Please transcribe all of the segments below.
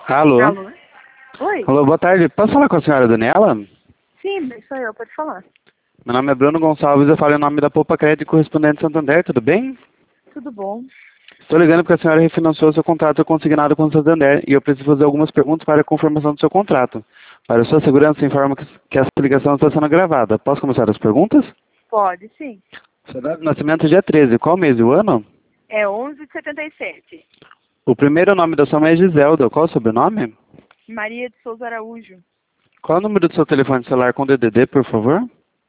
Alô? Alô? Oi? Alô, boa tarde. Posso falar com a senhora Daniela? Sim, sou eu, pode falar. Meu nome é Bruno Gonçalves, eu falo em nome da Poupa Crédito Correspondente Santander, tudo bem? Tudo bom? Estou ligando porque a senhora refinanciou seu contrato consignado com o Santander e eu preciso fazer algumas perguntas para a confirmação do seu contrato. Para sua segurança, informo que essa ligação está sendo gravada. Posso começar as perguntas? Pode, sim. Sua data de nascimento é dia 13. Qual mês e o ano? É 11 de 77. O primeiro nome da sua mãe é Giselda. Qual o sobrenome? Maria de Souza Araújo. Qual o número do seu telefone celular com DDD, por favor?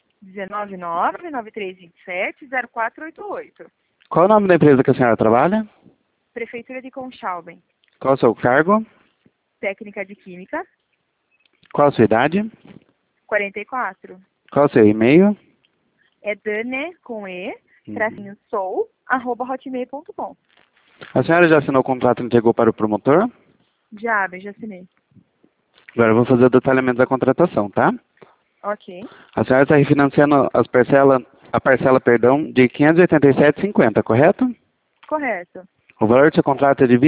199-9327-0488. Qual o nome da empresa que a senhora trabalha? Prefeitura de Conchauben. Qual o seu cargo? Técnica de Química. Qual a sua idade? 44. Qual o seu e-mail? É Dane, com E, tracinho sou, @hotmail.com. A senhora já assinou o contrato e entregou para o promotor? Já assinei. Agora eu vou fazer o detalhamento da contratação, tá? Ok. A senhora está refinanciando a parcela, perdão, de R$ 587,50, correto? Correto. O valor do seu contrato é de R$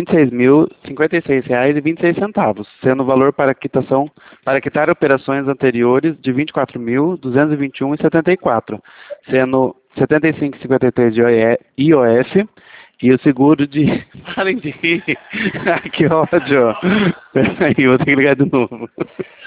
26.056,26, sendo o valor para quitação, para quitar operações anteriores de R$ 24.221,74, sendo R$ 75,53 de IOF e o seguro de... Parem de rir! Ai, que ódio! Peraí, vou ter que ligar de novo.